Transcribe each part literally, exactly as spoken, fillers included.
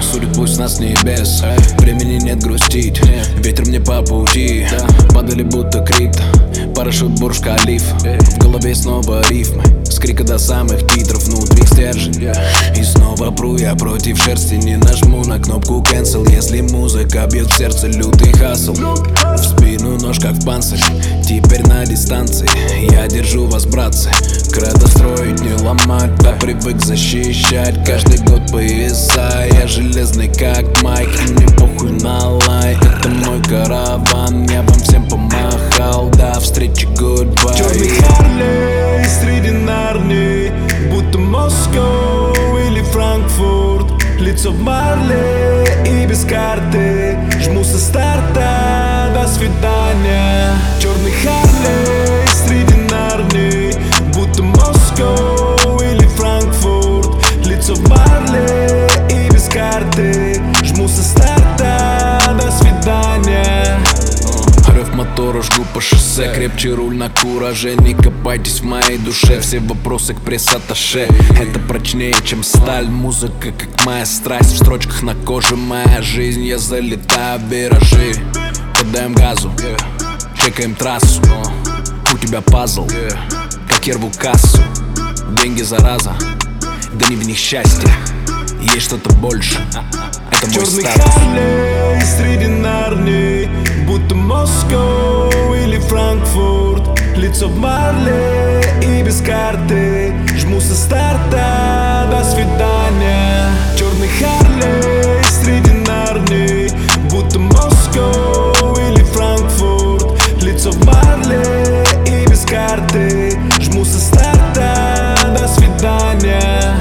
Судит пусть нас с небес. Времени нет грустить, ветер мне по пути. Падали будто крипто, парашют Бурдж-Халиф. В голове снова рифмы, с крика до самых титров. Внутри стержень, и снова пру я против шерсти. Не нажму на кнопку cancel, если музыка бьет в сердце. Лютый хасл, в спину нож как в панцирь. Теперь на дистанции я держу вас, братцы. Кредо строить, не ломать, да привык защищать. Каждый год пояса, я железный как Майк. И мне похуй на лай, это мой караван. Я вам всем помахал, до встречи, goodbye. Черный Харлей среди нарний, будто Москва или Франкфурт. Лицо в марле и без карты, жму со старта, до свидания. Черный Харлей среди нарний, будто Москва или Франкфурт. Лицо в марле и без карты, жму со старта, до свидания. Рев мотора, жгу по шоссе, крепче руль на кураже. Не копайтесь в моей душе, все вопросы к пресс-атташе. Это прочнее, чем сталь, музыка как моя страсть. В строчках на коже моя жизнь, я залетаю в виражи. Подаем газу, чекаем трассу. У тебя пазл, как я рву кассу. Деньги зараза, да не в них счастье, есть что-то больше, это мой Черный статус. Харлей среди нарний, будто Москва или Франкфурт. Лицо в марле и без карты, жму со старта, до свидания. Черный Харлей среди нарний, будто Москва или Франкфурт. Лицо в марле и без карты, жму со старта, до свидания.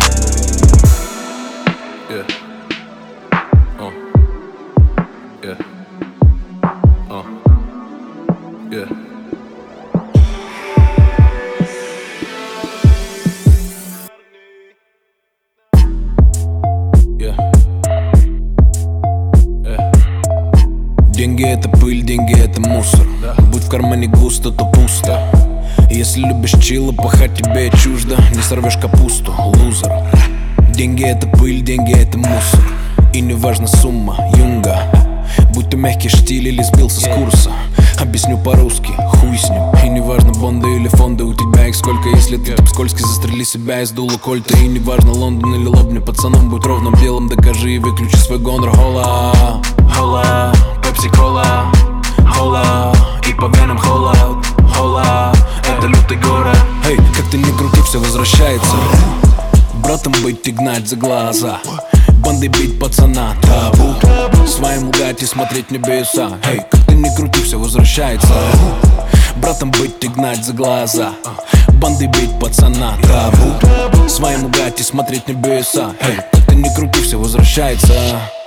Yeah. Uh. Yeah. Uh. Yeah. Yeah. Yeah. Деньги это пыль, деньги это мусор. Будь в кармане густо, то пусто. Если любишь чило, пахать тебе чуждо. Не сорвешь капусту, лузер. Деньги это пыль, деньги это мусор. И не важна сумма, юнга. Будь то мягкий штиль или сбился с курса. Объясню по-русски, хуй с ним. И не важно бонды или фонды, у тебя их сколько. Если ты так скользкий, застрели себя из дула кольта. И не важно Лондон или Лобни, пацанам будь ровным делом. Докажи и выключи свой гонор. Хола, хола, пепси-кола, хола. И по венам холод, хола. Это лютый город. Эй, как ты не крути, все возвращается. Братом быть и гнать за глаза, банды бить пацана, табу. Своим лгать и смотреть в небеса. Эй, как ты не крути, все возвращается. Братом быть и гнать за глаза, банды бить пацана, табу. Своим лгать и смотреть в небеса. Эй, как ты не крути, все возвращается.